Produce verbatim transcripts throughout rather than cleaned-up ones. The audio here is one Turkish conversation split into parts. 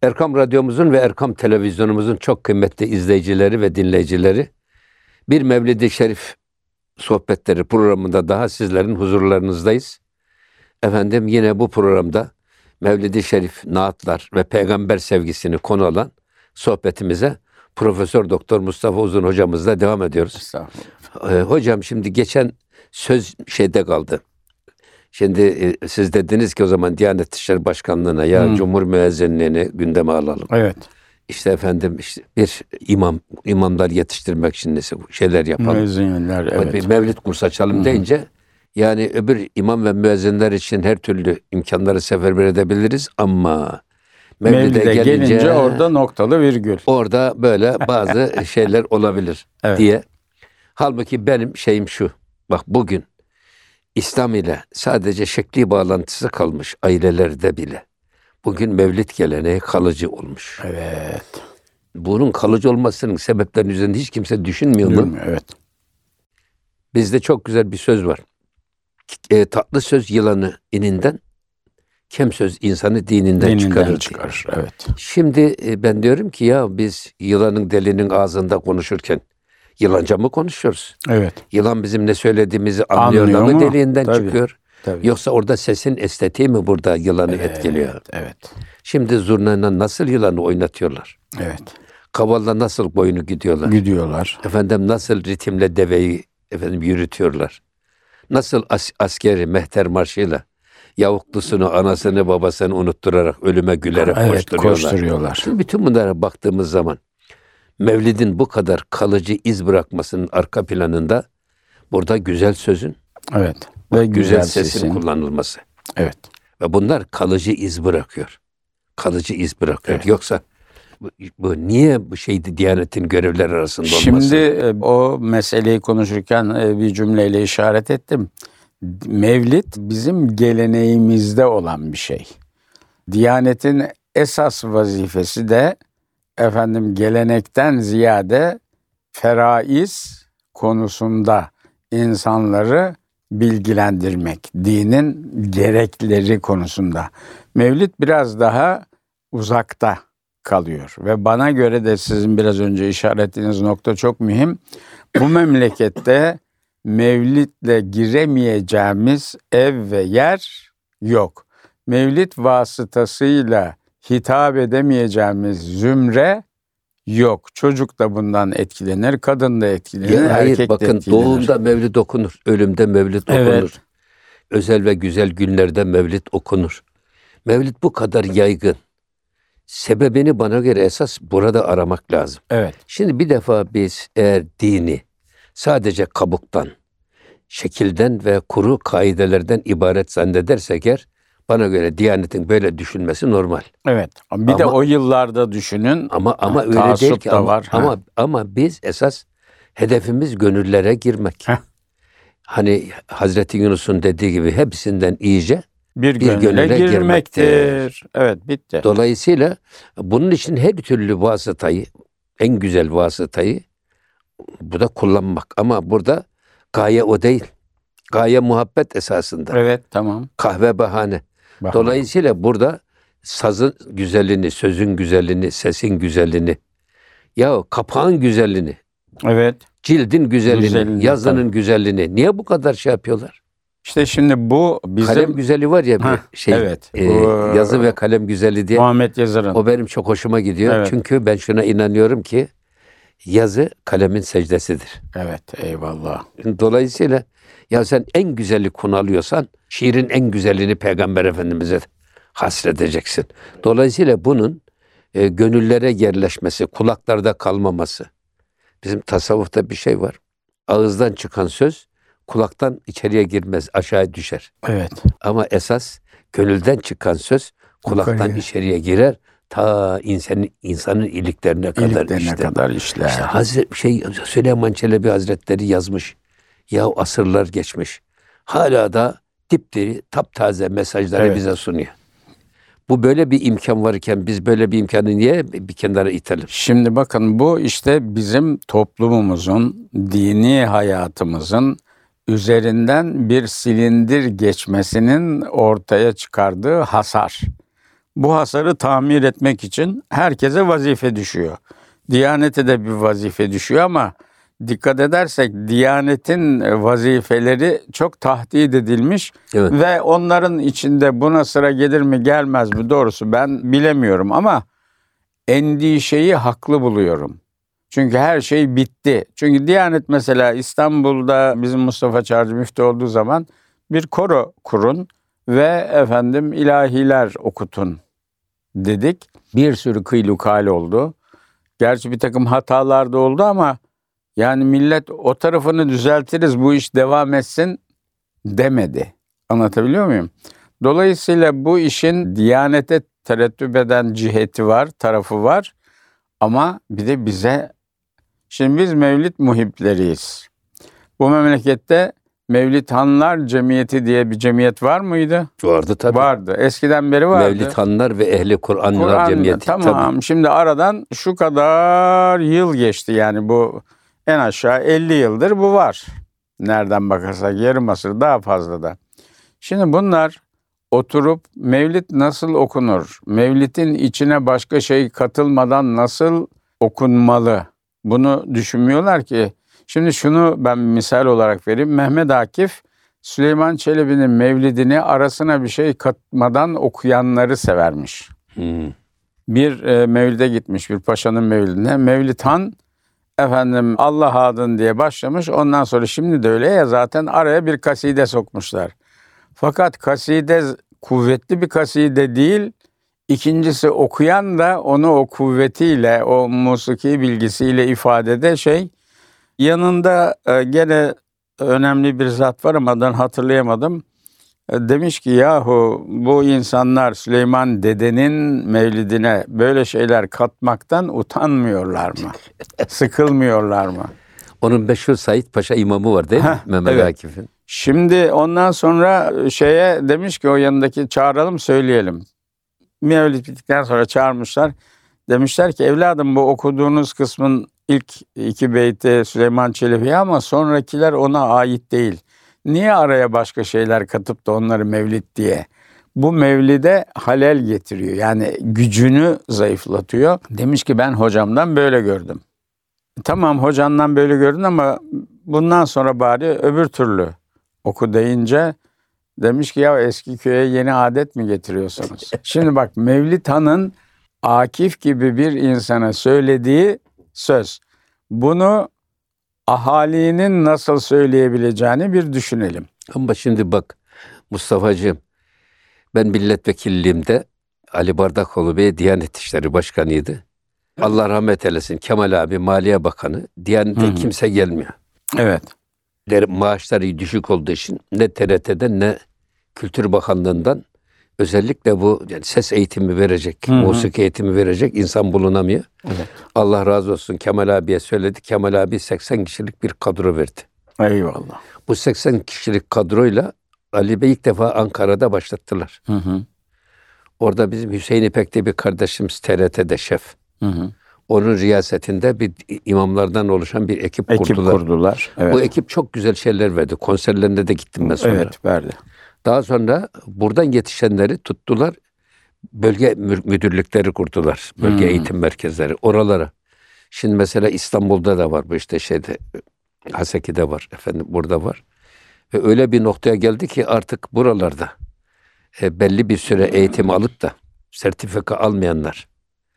Erkam Radyomuzun ve Erkam Televizyonumuzun çok kıymetli izleyicileri ve dinleyicileri, bir Mevlid-i Şerif sohbetleri programında daha sizlerin huzurlarınızdayız. Efendim yine bu programda Mevlid-i Şerif, naatlar ve peygamber sevgisini konu alan sohbetimize Profesör Doktor Mustafa Uzun hocamızla devam ediyoruz. Estağfurullah. Ee, hocam şimdi geçen söz şeyde kaldı. Şimdi e, siz dediniz ki o zaman Diyanet İşleri Başkanlığı'na ya Hı. Cumhur Müezzinliğini gündeme alalım. Evet. İşte efendim işte bir imam imamlar yetiştirmek için neyse şeyler yapalım. Müezzinler, evet. Bir mevlid kursu açalım Hı-hı. deyince yani öbür imam ve müezzinler için her türlü imkanları seferber edebiliriz ama Mevlid'e, Mevlid'e gelince, gelince orada noktalı virgül. orada böyle bazı şeyler olabilir Evet. diye. Halbuki benim şeyim şu. Bak bugün İslam ile sadece şekli bağlantısı kalmış ailelerde bile. Bugün mevlid geleneği kalıcı olmuş. Evet. Bunun kalıcı olmasının sebeplerinin üzerinde hiç kimse düşünmüyor mu? Değil mi? Evet. Bizde çok güzel bir söz var. E, tatlı söz yılanı ininden, kem söz insanı dininden, Dininden çıkarır. çıkarır. Evet. Şimdi e, ben diyorum ki ya biz yılanın delinin ağzında konuşurken yılanca mı konuşuyoruz? Evet. Yılan bizim ne söylediğimizi anlıyor da Anlıyor mı mu? deliğinden Tabii. çıkıyor? Tabii. Yoksa orada sesin estetiği mi burada yılanı Evet, etkiliyor? Evet. Şimdi zurnayla nasıl yılanı oynatıyorlar? Evet. Kavalla nasıl boynu gidiyorlar? Gidiyorlar. Efendim nasıl ritimle deveyi efendim yürütüyorlar? Nasıl as- askeri mehter marşıyla yavuklusunu, anasını, babasını unutturarak ölüme gülerek Evet, koşturuyorlar. koşturuyorlar. Şimdi bütün bunlara baktığımız zaman Mevlid'in bu kadar kalıcı iz bırakmasının arka planında burada güzel sözün, Evet. Ve güzel, güzel sesin, sesin. kullanılması. Evet. Ve bunlar kalıcı iz bırakıyor. Kalıcı iz bırakıyor. Evet. Yoksa bu, bu niye bu şeydi Diyanet'in görevler arasında olması? Şimdi e, o meseleyi konuşurken e, bir cümleyle işaret ettim. Mevlid bizim geleneğimizde olan bir şey. Diyanet'in esas vazifesi de efendim gelenekten ziyade feraiz konusunda insanları bilgilendirmek, dinin gerekleri konusunda. Mevlid biraz daha uzakta kalıyor ve bana göre de sizin biraz önce işaret ettiğiniz nokta çok mühim. Bu memlekette mevlidle giremeyeceğimiz ev ve yer yok. Mevlid vasıtasıyla hitap edemeyeceğimiz zümre yok. Çocuk da bundan etkilenir, kadın da etkilenir, Ya hayır, erkek de bakın etkilenir. doğumda mevlid okunur, ölümde mevlid Evet. okunur. Özel ve güzel günlerde mevlid okunur. Mevlid bu kadar yaygın. Sebebini bana göre esas burada aramak lazım. Evet. Şimdi bir defa biz eğer dini sadece kabuktan, şekilden ve kuru kaidelerden ibaret zannedersek eğer, bana göre Diyanet'in böyle düşünmesi normal. Evet. Bir de Ama- o yıllarda düşünün. Ama ama Ha, öyle değil taassup ki da ama, var, ha. ama ama biz esas hedefimiz gönüllere girmek. Heh. Hani Hazreti Yunus'un dediği gibi hepsinden iyice. Bir, Bir gönüle, gönüle girmektir. girmektir. Evet, bitti. Dolayısıyla bunun için her türlü vasıtayı, en güzel vasıtayı bu da kullanmak. Ama burada gaye o değil. Gaye muhabbet esasında. Evet, tamam. Kahve bahane. Bak. Dolayısıyla burada sazın güzelliğini, sözün güzelliğini, sesin güzelliğini, ya kapağın güzelliğini, Evet. cildin güzelliğini, Güzelliğini, yazının tabii. güzelliğini niye bu kadar şey yapıyorlar? İşte şimdi bu bizim Kalem güzeli var ya bir Heh, şey. evet. e, Bu- yazı ve kalem güzeli diye. Muhammed Yazır'ın. O benim çok hoşuma gidiyor. Evet. Çünkü ben şuna inanıyorum ki yazı kalemin secdesidir. Evet, eyvallah. Dolayısıyla ya sen en güzeli konu alıyorsan şiirin en güzelliğini Peygamber Efendimiz'e hasredeceksin. Dolayısıyla bunun e, gönüllere yerleşmesi, kulaklarda kalmaması. Bizim tasavvufta bir şey var. Ağızdan çıkan söz kulaktan içeriye girmez, aşağıya düşer. Evet. Ama esas gönülden çıkan söz kulaktan Yukarıya. içeriye girer. Ta insanın insanın iliklerine kadar İliklerine işte. kadar işler. İşte Hazreti şey Süleyman Çelebi Hazretleri yazmış. Ya asırlar geçmiş. Hala da dipdiri, taptaze mesajları Evet. bize sunuyor. Bu böyle bir imkan varken biz böyle bir imkanı niye bir kenara itelim? Şimdi bakın bu işte bizim toplumumuzun, dini hayatımızın üzerinden bir silindir geçmesinin ortaya çıkardığı hasar. Bu hasarı tamir etmek için herkese vazife düşüyor. Diyanete de bir vazife düşüyor ama dikkat edersek Diyanetin vazifeleri çok tahdit edilmiş, Evet. ve onların içinde buna sıra gelir mi gelmez mi doğrusu ben bilemiyorum ama endişeyi haklı buluyorum. Çünkü her şey bitti. Çünkü Diyanet mesela İstanbul'da bizim Mustafa Çağrıcı müftü olduğu zaman bir koro kurun ve efendim ilahiler okutun dedik. Bir sürü kıylu kal oldu. Gerçi bir takım hatalar da oldu ama yani millet o tarafını düzeltiriz, bu iş devam etsin demedi. Anlatabiliyor muyum? Dolayısıyla bu işin Diyanete terettüp eden ciheti var, tarafı var. Ama bir de bize, şimdi biz Mevlid muhipleriyiz. Bu memlekette Mevlidhanlar Cemiyeti diye bir cemiyet var mıydı? Vardı tabii. Vardı. Eskiden beri vardı. Mevlidhanlar ve Ehli Kur'anlar Kur'an, Cemiyeti. tamam. Tabii. Şimdi aradan şu kadar yıl geçti. Yani bu en aşağı elli yıldır bu var. Nereden bakarsak yarım asır, daha fazla da. Şimdi bunlar oturup Mevlid nasıl okunur? Mevlidin içine başka şey katılmadan nasıl okunmalı? Bunu düşünmüyorlar ki. Şimdi şunu ben misal olarak vereyim. Mehmet Akif, Süleyman Çelebi'nin Mevlidini arasına bir şey katmadan okuyanları severmiş. Hmm. Bir e, mevlide gitmiş, bir paşanın mevlidine. Mevlidhan efendim Allah adın diye başlamış. Ondan sonra şimdi de öyle ya, zaten araya bir kaside sokmuşlar. Fakat kaside kuvvetli bir kaside değil. İkincisi okuyan da onu o kuvvetiyle, o musiki bilgisiyle ifadede şey. Yanında e, gene önemli bir zat var ama adını hatırlayamadım. E, demiş ki yahu bu insanlar Süleyman Dede'nin mevlidine böyle şeyler katmaktan utanmıyorlar mı? Sıkılmıyorlar mı? Onun meşhur Said Paşa imamı var değil mi? Heh, Mehmet evet. Akif'in. Şimdi ondan sonra şeye demiş ki o yanındaki çağıralım söyleyelim. Mevlid bittikten sonra çağırmışlar. Demişler ki evladım bu okuduğunuz kısmın ilk iki beyti Süleyman Çelebi'ye ama sonrakiler ona ait değil. Niye araya başka şeyler katıp da onları mevlid diye? Bu mevlide halel getiriyor. Yani gücünü zayıflatıyor. Demiş ki ben hocamdan böyle gördüm. Tamam hocandan böyle gördün ama bundan sonra bari öbür türlü oku deyince demiş ki ya eski köye yeni adet mi getiriyorsunuz? Şimdi bak Mevlid Han'ın Akif gibi bir insana söylediği söz. Bunu ahalinin nasıl söyleyebileceğini bir düşünelim. Ama şimdi bak Mustafa'cığım, ben milletvekilliğimde Ali Bardakoğlu Bey Diyanet İşleri Başkanı'ydı. Allah rahmet eylesin, Kemal abi Maliye Bakanı. Diyanete Hı hı. kimse gelmiyor. Evet. Der- Maaşları düşük olduğu için ne T R T'den ne Kültür Bakanlığı'ndan özellikle bu yani ses eğitimi verecek, Hı hı. musiki eğitimi verecek insan bulunamıyor. Evet. Allah razı olsun, Kemal abiye söyledi. Kemal abi seksen kişilik bir kadro verdi. Eyvallah. Bu seksen kişilik kadroyla Ali Bey ilk defa Ankara'da başlattılar. Hı hı. Orada bizim Hüseyin İpek'te bir kardeşimiz T R T'de şef. Hı hı. Onun riyasetinde bir imamlardan oluşan bir ekip, Ekip kurdular. kurdular. Evet. Bu ekip çok güzel şeyler verdi. Konserlerine de gittim ben sonra. Evet verdi. Daha sonra buradan yetişenleri tuttular. Bölge mü- müdürlükleri kurdular. Bölge Hmm. eğitim merkezleri. Oralara. Şimdi mesela İstanbul'da da var bu işte şeyde. Haseki'de var. Efendim burada var. Ve öyle bir noktaya geldi ki artık buralarda e, belli bir süre eğitim alıp da sertifika almayanlar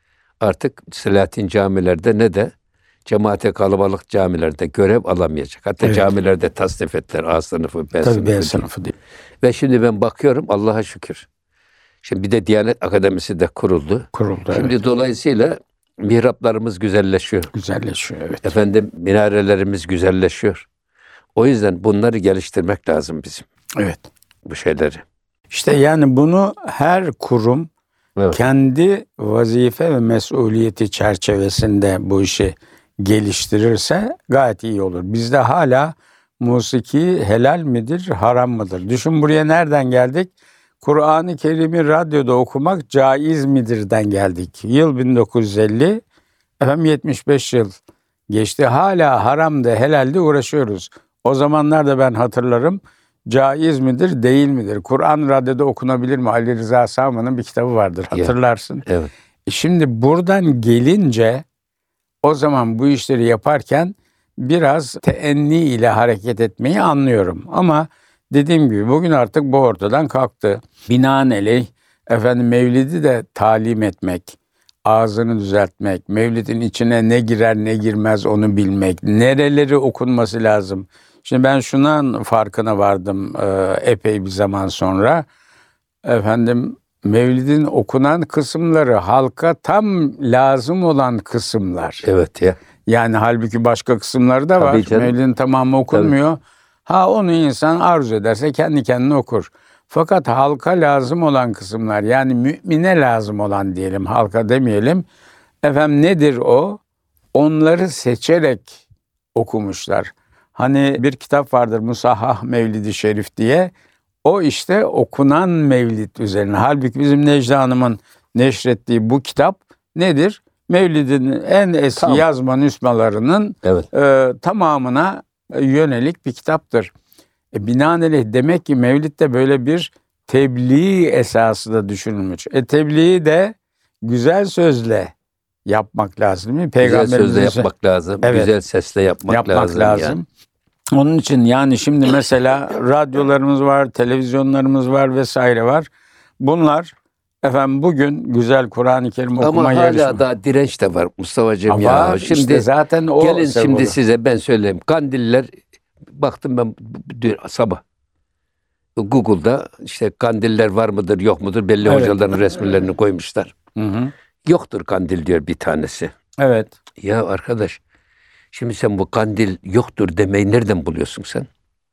artık Selahattin camilerde ne de cemaate kalabalık camilerde görev alamayacak. Hatta Evet. camilerde tasnif ettiler. A sınıfı, B Tabii sınıfı. B diye. sınıfı değil. Ve şimdi ben bakıyorum Allah'a şükür. Şimdi bir de Diyanet Akademisi de kuruldu. Kuruldu. Şimdi Evet. dolayısıyla mihraplarımız güzelleşiyor. Güzelleşiyor. Evet. Efendim minarelerimiz güzelleşiyor. O yüzden bunları geliştirmek lazım bizim, Evet. bu şeyleri. İşte yani bunu her kurum Evet. kendi vazife ve mesuliyeti çerçevesinde bu işi geliştirirse gayet iyi olur. Bizde hala musiki helal midir, haram mıdır? Düşün buraya nereden geldik? Kur'an-ı Kerim'i radyoda okumak caiz midirden geldik. Yıl bin dokuz yüz elli, efendim yetmiş beş yıl geçti. Hala haramda, helalde uğraşıyoruz. O zamanlarda ben hatırlarım. caiz midir, değil midir? Kur'an radyoda okunabilir mi? Ali Rıza Sağman'ın bir kitabı vardır, hatırlarsın. Evet. E şimdi buradan gelince o zaman bu işleri yaparken biraz teenni ile hareket etmeyi anlıyorum. Ama dediğim gibi bugün artık bu ortadan kalktı. Binaenaleyh efendim Mevlid'i de talim etmek, ağzını düzeltmek, Mevlid'in içine ne girer ne girmez onu bilmek, nereleri okunması lazım. Şimdi ben şunun farkına vardım e, epey bir zaman sonra. Efendim Mevlid'in okunan kısımları halka tam lazım olan kısımlar. Evet ya. Yani halbuki başka kısımları da Tabii var. canım. Mevlid'in tamamı okunmuyor. Tabii. Ha onu insan arzu ederse kendi kendine okur. Fakat halka lazım olan kısımlar, yani mümine lazım olan diyelim, halka demeyelim. Efendim nedir o? Onları seçerek okumuşlar. Hani bir kitap vardır Musahhah Mevlid-i Şerif diye. O işte okunan Mevlid üzerine. Halbuki bizim Necla Hanım'ın neşrettiği bu kitap nedir? Mevlid'in en eski tamam. yazma nüshalarının evet. e, tamamına yönelik bir kitaptır. E, binaenaleyh demek ki Mevlid'de böyle bir tebliğ esası da düşünülmüş. E tebliği de güzel sözle yapmak lazım değil mi? Güzel sözle yapmak lazım. Evet. Güzel sesle yapmak, yapmak lazım. lazım. Yani. Onun için yani şimdi mesela radyolarımız var, televizyonlarımız var vesaire var. Bunlar efendim bugün güzel Kur'an-ı Kerim okuma ama yarışması. Ama hala daha direnç de var Mustafa'cığım ya. Var, şimdi işte zaten o gelin şimdi olur. Size ben söyleyeyim. Kandiller, baktım ben dün sabah Google'da işte kandiller var mıdır yok mudur belli evet. hocaların resimlerini koymuşlar. Hı hı. Yoktur kandil diyor bir tanesi. Evet. Ya arkadaş, şimdi sen bu kandil yoktur demeyi nereden buluyorsun sen?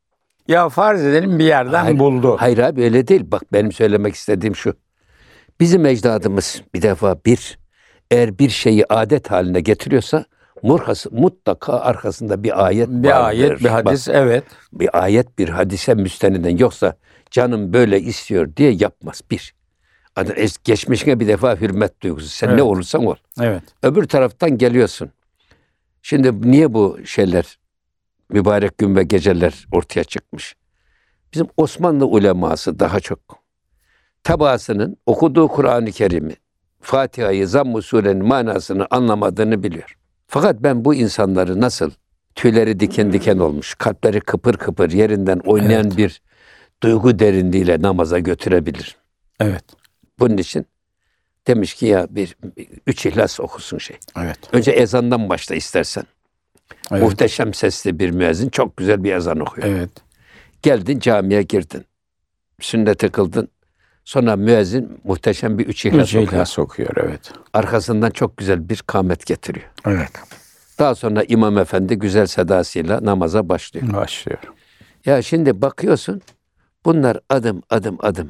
Ya farz edelim bir yerden hayır, buldu. Hayır abi öyle değil. Bak benim söylemek istediğim şu. Bizim ecdadımız bir defa bir, eğer bir şeyi adet haline getiriyorsa murhası, mutlaka arkasında bir ayet bir vardır. ayet, bir hadis, bak, evet. Bir ayet, bir hadise müsteniden, yoksa canım böyle istiyor diye yapmaz. Bir. Geçmişine bir defa hürmet duygusu. Sen evet. ne olursan ol. Evet. Öbür taraftan geliyorsun. Şimdi niye bu şeyler, mübarek gün ve geceler ortaya çıkmış? Bizim Osmanlı uleması daha çok tebaasının okuduğu Kur'an-ı Kerim'i, Fatiha'yı, Zamm-ı Sure'nin manasını anlamadığını biliyor. Fakat ben bu insanları nasıl tüyleri diken diken olmuş, kalpleri kıpır kıpır yerinden oynayan evet. bir duygu derinliğiyle namaza götürebilir. Evet. Bunun için demiş ki ya bir, bir üç ihlas okusun şey. Evet. Önce ezandan başla istersen. Evet. Muhteşem sesli bir müezzin çok güzel bir ezan okuyor. Evet. Geldin camiye girdin. Sünnete kıldın. Sonra müezzin muhteşem bir üç ihlas okuyor. Üç ihlas okuyor, evet. Arkasından çok güzel bir kâmet getiriyor. Evet. Daha sonra imam efendi güzel sedasıyla namaza başlıyor. Başlıyor. Ya şimdi bakıyorsun bunlar adım adım adım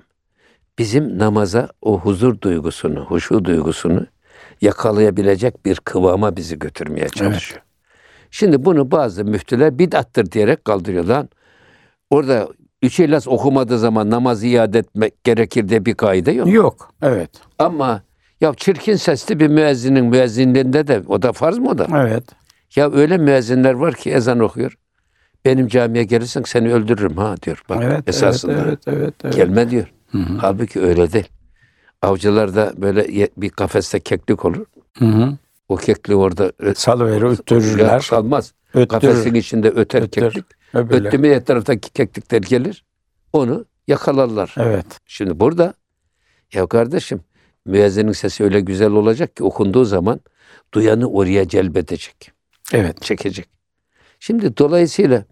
bizim namaza o huzur duygusunu, huşu duygusunu yakalayabilecek bir kıvama bizi götürmeye çalışıyor. Evet. Şimdi bunu bazı müftüler bid'attır diyerek kaldırıyor lan. Orada üç ihlas okumadığı zaman namazı iade etmek gerekir diye bir kaide yok. Yok, evet. Ama ya çirkin sesli bir müezzinin müezzinliğinde de o da farz mı o da? Evet. Ya öyle müezzinler var ki ezan okuyor. Benim camiye gelirsen seni öldürürüm ha diyor. Bak evet, esasında. Evet, evet, evet, evet. Gelme diyor. Hı hı. Halbuki öyle değil. Avcılarda böyle bir kafeste keklik olur. Hı hı. O kekliği orada salıverir, öttürürler. Salmaz. Öttürür. Kafesin içinde öter Öttür. keklik. Öbürler. Öttü mü her taraftaki keklikler gelir. Onu yakalarlar. Evet. Şimdi burada ya kardeşim müezzinin sesi öyle güzel olacak ki okunduğu zaman duyanı oraya celbedecek. Evet. Çekecek. Şimdi dolayısıyla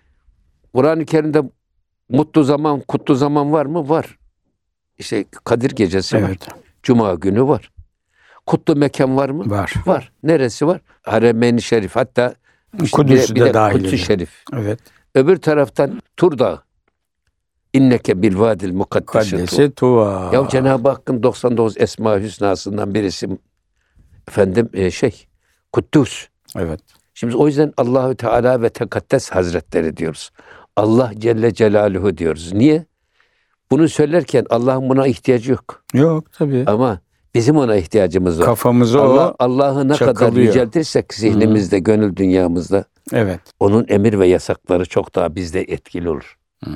Kur'an-ı Kerim'de mutlu zaman, kutlu zaman var mı? Var. İşte Kadir Gecesi evet. var. Cuma günü var. Kutlu mekan var mı? Var. Var. Neresi var? Harem-i Şerif. Hatta işte Kudüs'ü bir de, de dahil. Kudüs-ü Şerif. Evet. Öbür taraftan Tur Dağı. İnneke bil vadil mukaddesi tuva. Ya Cenab-ı Hakk'ın doksan dokuz Esma-i Hüsna'sından birisi efendim e, şey Kuddus. Evet. Şimdi o yüzden Allahü Teala ve Tekaddes Hazretleri diyoruz. Allah Celle Celaluhu diyoruz. Niye? Bunu söylerken Allah'ın buna ihtiyacı yok. Yok tabii. Ama bizim ona ihtiyacımız var. Kafamızı Allah, o Allah'ı ne çakılıyor. kadar yüceltirsek zihnimizde, Hı-hı. gönül dünyamızda evet. onun emir ve yasakları çok daha bizde etkili olur. Hı-hı.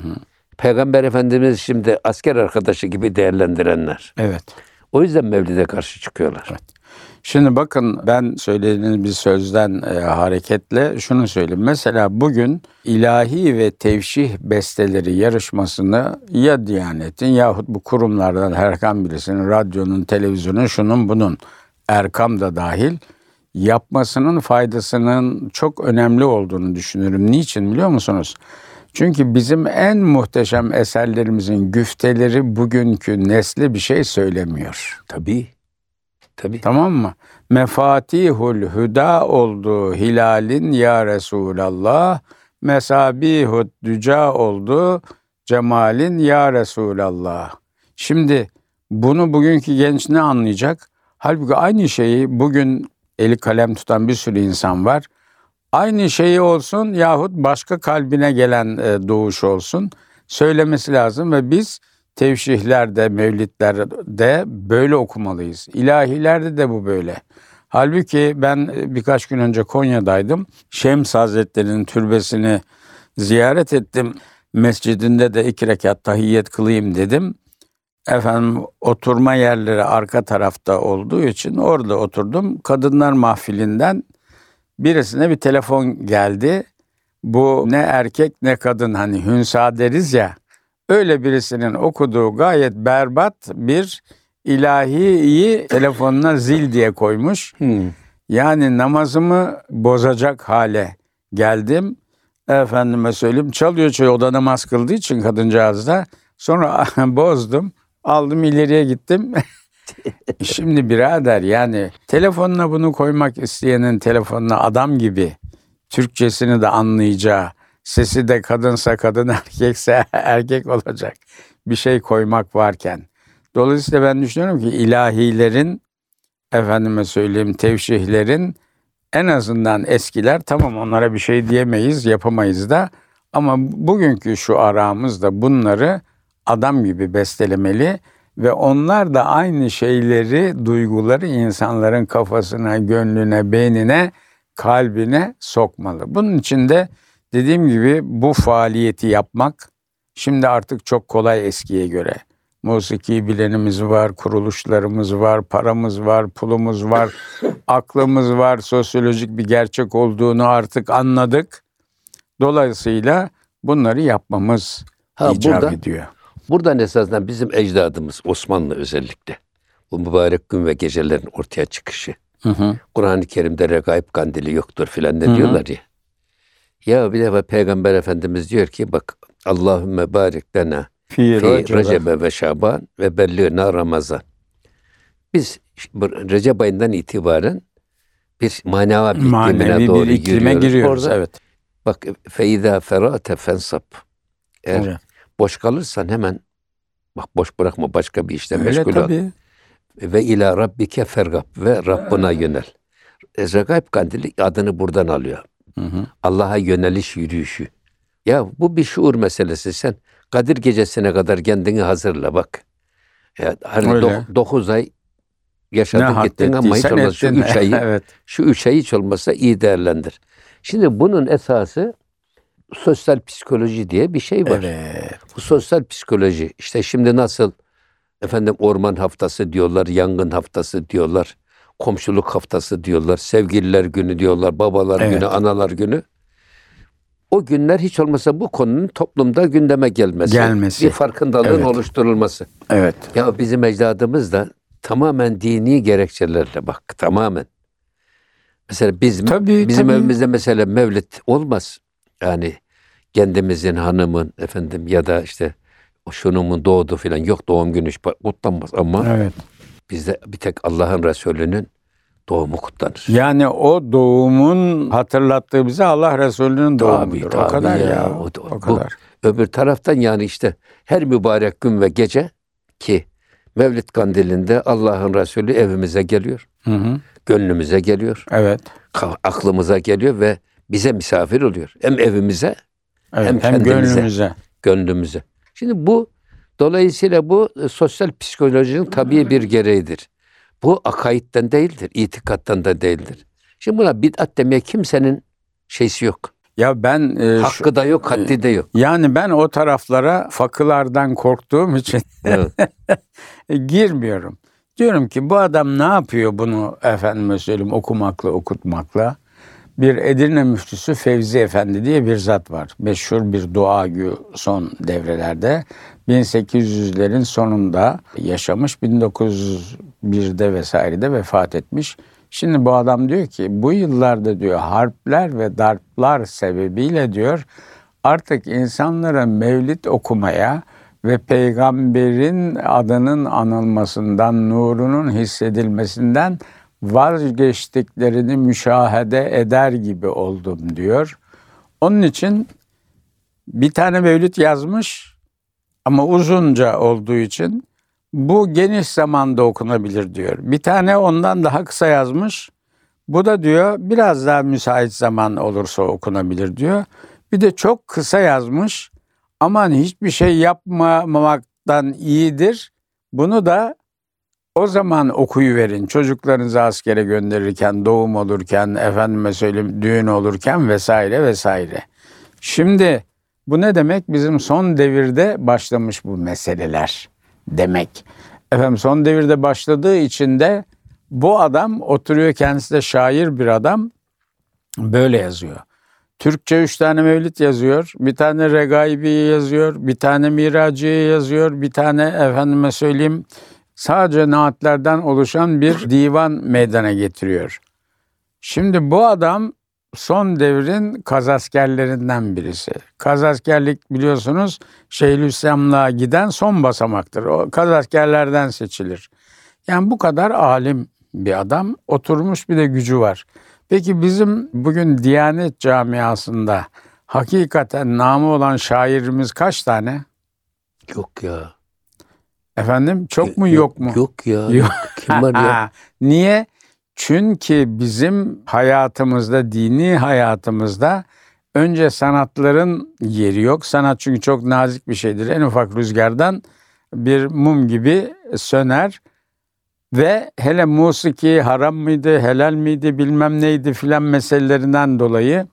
Peygamber Efendimiz şimdi asker arkadaşı gibi değerlendirenler. Evet. O yüzden Mevlid'e karşı çıkıyorlar. Evet. Şimdi bakın, ben söylediğiniz bir sözden e, hareketle şunu söyleyeyim. Mesela bugün ilahi ve tevşih besteleri yarışmasını ya Diyanet'in yahut bu kurumlardan herhangi birisinin, radyonun, televizyonun, şunun bunun, Erkam da dahil, yapmasının faydasının çok önemli olduğunu düşünüyorum. Niçin biliyor musunuz? Çünkü bizim en muhteşem eserlerimizin güfteleri bugünkü nesli bir şey söylemiyor. Tabii. Tabii. Tamam mı? Mefatihul hüda oldu hilalin ya Resulallah. Mesabihud düca oldu cemalin ya Resulallah. Şimdi bunu bugünkü genç ne anlayacak? Halbuki aynı şeyi bugün eli kalem tutan bir sürü insan var. Aynı şeyi olsun yahut başka kalbine gelen doğuş olsun söylemesi lazım ve biz tevşihlerde, mevlitlerde böyle okumalıyız. İlahilerde de bu böyle. Halbuki ben birkaç gün önce Konya'daydım. Şems Hazretleri'nin türbesini ziyaret ettim. Mescidinde de iki rekat tahiyyet kılayım dedim. Efendim, oturma yerleri arka tarafta olduğu için orada oturdum. Kadınlar mahfilinden birisine bir telefon geldi. Bu ne erkek ne kadın, hani hünsa deriz ya. Öyle birisinin okuduğu gayet berbat bir ilahiyi telefonuna zil diye koymuş. Hmm. Yani namazımı bozacak hale geldim. Efendime söyleyeyim, çalıyor çalıyor, o da namaz kıldığı için kadıncağız da. Sonra bozdum, aldım ileriye gittim. Şimdi birader, yani telefonuna bunu koymak isteyenin telefonuna adam gibi Türkçesini de anlayacağı, sesi de kadınsa kadın, erkekse erkek olacak bir şey koymak varken. Dolayısıyla ben düşünüyorum ki ilahilerin, efendime söyleyeyim tevşihlerin, en azından eskiler, tamam onlara bir şey diyemeyiz, yapamayız da, ama bugünkü şu aramız da bunları adam gibi bestelemeli ve onlar da aynı şeyleri, duyguları insanların kafasına, gönlüne, beynine, kalbine sokmalı. Bunun için de dediğim gibi bu faaliyeti yapmak şimdi artık çok kolay eskiye göre. Musiki bilenimiz var, kuruluşlarımız var, paramız var, pulumuz var, aklımız var, sosyolojik bir gerçek olduğunu artık anladık. Dolayısıyla bunları yapmamız Ha, icap burada, ediyor. Buradan esasında bizim ecdadımız, Osmanlı özellikle, bu mübarek gün ve gecelerin ortaya çıkışı. Hı hı. Kur'an-ı Kerim'de regaib kandili yoktur filan ne Hı hı. diyorlar ya. Ya bir defa Peygamber Efendimiz diyor ki bak, Allahümme barik lena Fi fi Recep. Recebe ve Şaban ve belliğna Ramazan. Biz bu Recep ayından itibaren bir manava bir iklimine Manevi doğru bir iklime giriyoruz. giriyoruz. Orada Evet. bak, feyda ferate fensap. Eğer Evet. boş kalırsan hemen bak, boş bırakma, başka bir işle Öyle meşgul ol. tabii. Ve ila rabbike fergab ve Rabbına yönel. E, regaib kandili adını buradan alıyor. Hı hı. Allah'a yöneliş yürüyüşü. Ya bu bir şuur meselesi. Sen Kadir Gecesi'ne kadar kendini hazırla bak. Ya, hani Öyle. do- dokuz ay Ne yaşadın gittin ama hiç hallettiysen olmazsa şu ettin. üç ayı, Evet. şu üç ayı hiç olmazsa iyi değerlendir. Şimdi bunun esası sosyal psikoloji diye bir şey var. Evet. Bu sosyal psikoloji işte şimdi nasıl efendim orman haftası diyorlar, yangın haftası diyorlar, komşuluk haftası diyorlar, sevgililer günü diyorlar, babalar Evet. günü, analar günü. O günler hiç olmasa bu konunun toplumda gündeme gelmesi, Gelmesi. bir farkındalığın Evet. oluşturulması. Evet. Ya bizim ecdadımız da tamamen dini gerekçelerle, bak tamamen. Mesela biz Tabii, bizim tabii. evimizde mesela mevlid olmaz. Yani kendimizin, hanımın efendim ya da işte o şunumun doğdu filan yok, doğum günü hiç kutlanmaz ama Evet. bizde bir tek Allah'ın Resulü'nün doğumu kutlanır. Yani o doğumun hatırlattığı bize Allah Resulü'nün doğumudur. Tabii, o kadar tabii ya. ya, O, o- o bu- kadar. Öbür taraftan yani işte her mübarek gün ve gece ki Mevlid kandilinde Allah'ın Resulü evimize geliyor, Hı hı. gönlümüze geliyor, Evet. ka- aklımıza geliyor ve bize misafir oluyor. Hem evimize Evet. Hem Hem, kendimize. gönlümüze. gönlümüze. Şimdi bu dolayısıyla bu e, sosyal psikolojinin tabii bir gereğidir. Bu akaitten değildir, itikattan da değildir. Şimdi buna bid'at demeye kimsenin şeysi yok. Ya ben e, şu- Hakkı da yok, haddi de yok. yani ben o taraflara fakılardan korktuğum için Evet. girmiyorum. Diyorum ki bu adam ne yapıyor bunu efendime söyleyeyim okumakla okutmakla. Bir Edirne müftüsü Fevzi Efendi diye bir zat var. Meşhur bir duagü son devrelerde. bin sekiz yüzlerin sonunda yaşamış. bin dokuz yüz birde vesairede vefat etmiş. Şimdi bu adam diyor ki bu yıllarda diyor harpler ve darplar sebebiyle diyor artık insanlara mevlid okumaya ve peygamberin adının anılmasından, nurunun hissedilmesinden vazgeçtiklerini müşahede eder gibi oldum diyor. Onun için bir tane mevlüt yazmış ama uzunca olduğu için bu geniş zamanda okunabilir diyor. Bir tane ondan daha kısa yazmış. Bu da diyor biraz daha müsait zaman olursa okunabilir diyor. Bir de çok kısa yazmış. Aman hiçbir şey yapmamaktan iyidir. Bunu da o zaman okuyuverin. Çocuklarınızı askere gönderirken, doğum olurken, efendime söyleyeyim düğün olurken vesaire vesaire. Şimdi bu ne demek? Bizim son devirde başlamış bu meseleler demek. Efendim son devirde başladığı için de bu adam oturuyor, kendisi de şair bir adam, böyle yazıyor. Türkçe üç tane mevlid yazıyor, bir tane Regaibi'yi yazıyor, bir tane Miraci'yi yazıyor, bir tane efendime söyleyeyim sadece naatlerden oluşan bir divan meydana getiriyor. Şimdi bu adam son devrin kazaskerlerinden birisi. Kazaskerlik biliyorsunuz Şeyhülislam'la giden son basamaktır. O kazaskerlerden seçilir. Yani bu kadar alim bir adam, oturmuş bir de gücü var. Peki bizim bugün Diyanet camiasında hakikaten namı olan şairimiz kaç tane? Yok ya. Efendim çok mu yok mu? Yok ya. Yok. Yok. Kim var ya? Niye? Çünkü bizim hayatımızda, dini hayatımızda önce sanatların yeri yok. Sanat çünkü çok nazik bir şeydir. En ufak rüzgardan bir mum gibi söner. Ve hele musiki haram mıydı, helal miydi, bilmem neydi filan meselelerinden dolayı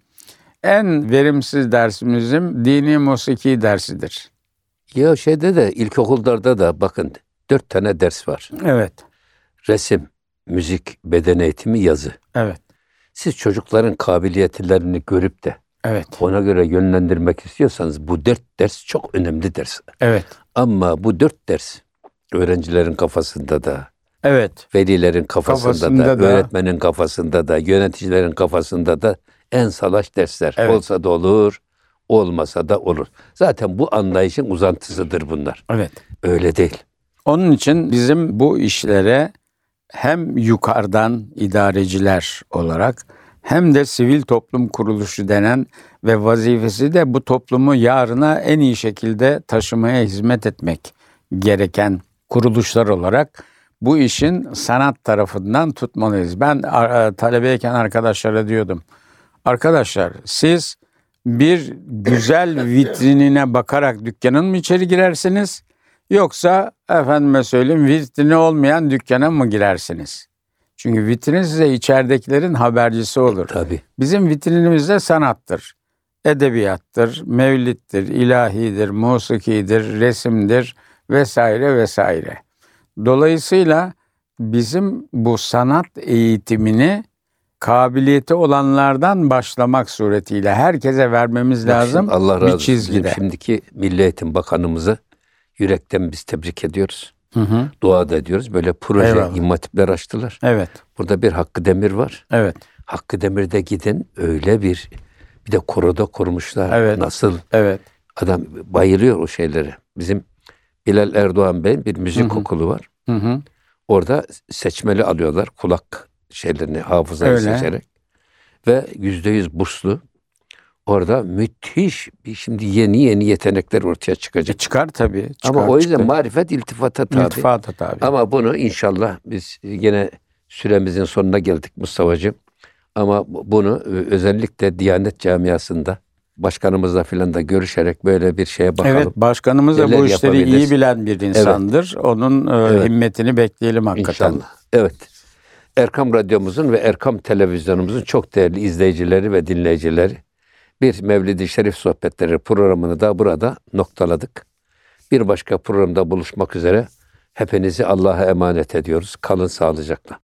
en verimsiz dersimizin dini musiki dersidir. Ya şeyde de ilkokullarda da bakın dört tane ders var. Evet, Resim, müzik, beden eğitimi, yazı. evet, Siz çocukların kabiliyetlerini görüp de evet, ona göre yönlendirmek istiyorsanız bu dört ders çok önemli ders. evet, Ama bu dört ders öğrencilerin kafasında da, evet. velilerin kafasında, Kafasında da, da. öğretmenin kafasında da, yöneticilerin kafasında da en salaş dersler. Evet. Olsa da olur, olmasa da olur. Zaten bu anlayışın uzantısıdır bunlar. Evet. Öyle değil. Onun için bizim bu işlere hem yukarıdan idareciler olarak hem de sivil toplum kuruluşu denen ve vazifesi de bu toplumu yarına en iyi şekilde taşımaya hizmet etmek gereken kuruluşlar olarak bu işin sanat tarafından tutmalıyız. Ben talebeyken arkadaşlara diyordum. Arkadaşlar siz bir güzel vitrinine bakarak dükkanın mı içeri girersiniz? Yoksa efendime söyleyeyim vitrini olmayan dükkana mı girersiniz? Çünkü vitrin size içeridekilerin habercisi olur. Tabii. Bizim vitrinimiz de sanattır. Edebiyattır, mevlittir, ilahidir, musikidir, resimdir vesaire vesaire. Dolayısıyla bizim bu sanat eğitimini kabiliyeti olanlardan başlamak suretiyle herkese vermemiz Bak lazım şimdi Allah razı bir olsun. çizgide. Bizim şimdiki Milli Eğitim Bakanımızı yürekten biz tebrik ediyoruz. Hı hı. Dua da ediyoruz. Böyle proje Eyvallah. imam hatipler açtılar. Evet, Burada bir Hakkı Demir var. evet, Hakkı Demir'de gidin öyle bir bir de koroda kurmuşlar. Evet. Nasıl evet. adam bayılıyor o şeylere. Bizim Bilal Erdoğan Bey'in bir müzik Hı hı. okulu var. Hı hı. Orada seçmeli alıyorlar kulak şeylerini, hafızayı Öyle. seçerek. Ve yüzde yüz burslu. Orada müthiş bir şimdi yeni yeni yetenekler ortaya E çıkacak. çıkar tabii. Çıkar, Ama o yüzden çıkar. marifet iltifata tabi. İltifata tabii. Ama bunu inşallah biz yine süremizin sonuna geldik Mustafa'cığım. Ama bunu özellikle Diyanet camiasında başkanımızla filan da görüşerek böyle bir şeye bakalım. Evet, başkanımız da Neler bu işleri iyi yapabiliriz? bilen bir insandır. Onun e, Evet. himmetini bekleyelim hakikaten. İnşallah. Evet. Erkam Radyomuzun ve Erkam Televizyonumuzun çok değerli izleyicileri ve dinleyicileri. Bir Mevlid-i Şerif sohbetleri programını da burada noktaladık. Bir başka programda buluşmak üzere hepinizi Allah'a emanet ediyoruz. Kalın sağlıcakla.